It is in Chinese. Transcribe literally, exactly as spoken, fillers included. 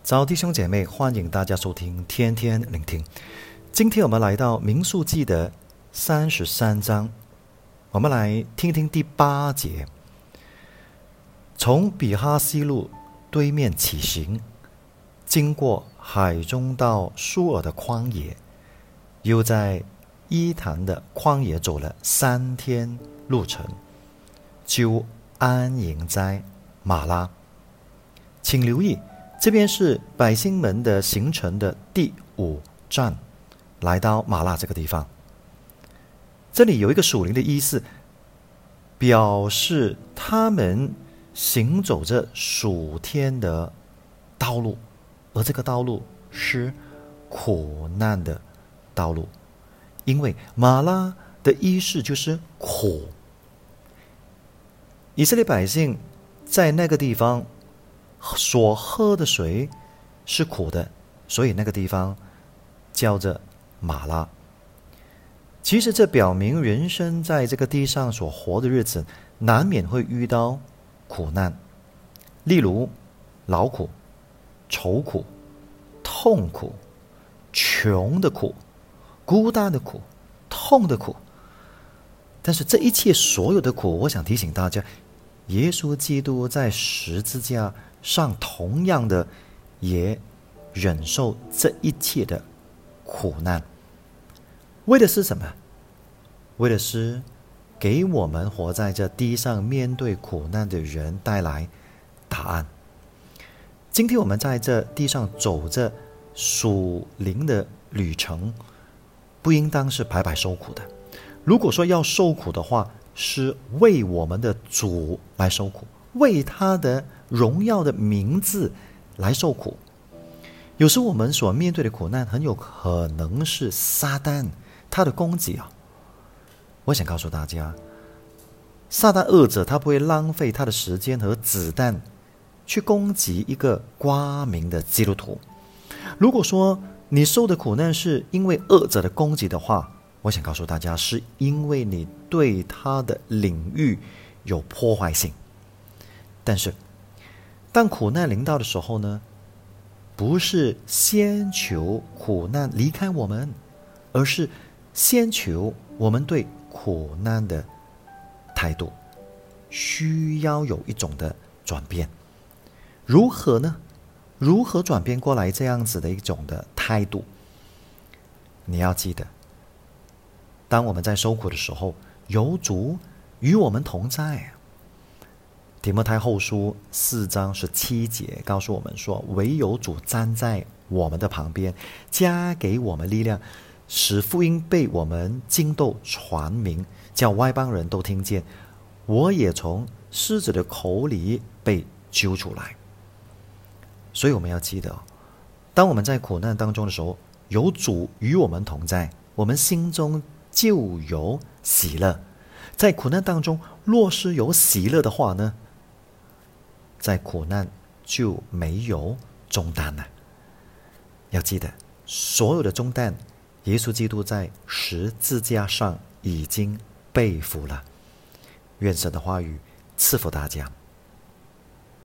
早弟兄姐妹，欢迎大家收听天天聆听。今天我们来到民数记的三十三章，我们来听听第八节。从比哈西路对面起行，经过海中到舒尔的旷野，又在伊坛的旷野走了三天路程，就安营在马拉。请留意，这边是百姓们的行程的第五站，来到马拉这个地方。这里有一个属灵的意思，表示他们行走着属天的道路，而这个道路是苦难的道路，因为马拉的意思就是苦。以色列百姓在那个地方所喝的水是苦的，所以那个地方叫着马拉。其实这表明人生在这个地上所活的日子，难免会遇到苦难，例如劳苦、愁苦、痛苦、穷的苦、孤单的苦、痛的苦。但是这一切所有的苦，我想提醒大家，耶稣基督在十字架上同样的也忍受这一切的苦难，为的是什么？为的是给我们活在这地上面对苦难的人带来答案。今天我们在这地上走着属灵的旅程，不应当是白白受苦的。如果说要受苦的话，是为我们的主来受苦，为他的荣耀的名字来受苦。有时我们所面对的苦难很有可能是撒旦他的攻击啊！我想告诉大家，撒旦恶者他不会浪费他的时间和子弹去攻击一个光明的基督徒。如果说你受的苦难是因为恶者的攻击的话，我想告诉大家，是因为你对他的领域有破坏性。但是当苦难临到的时候呢，不是先求苦难离开我们，而是先求我们对苦难的态度需要有一种的转变。如何呢？如何转变过来这样子的一种的态度？你要记得，当我们在受苦的时候，有主与我们同在。提摩太后书四章十七节告诉我们说，唯有主站在我们的旁边，加给我们力量，使福音被我们经斗传明，叫外邦人都听见。我也从狮子的口里被揪出来。所以我们要记得，当我们在苦难当中的时候，有主与我们同在，我们心中就有喜乐。在苦难当中，若是有喜乐的话呢，在苦难就没有重担了。要记得，所有的重担，耶稣基督在十字架上已经背负了。愿神的话语赐福大家。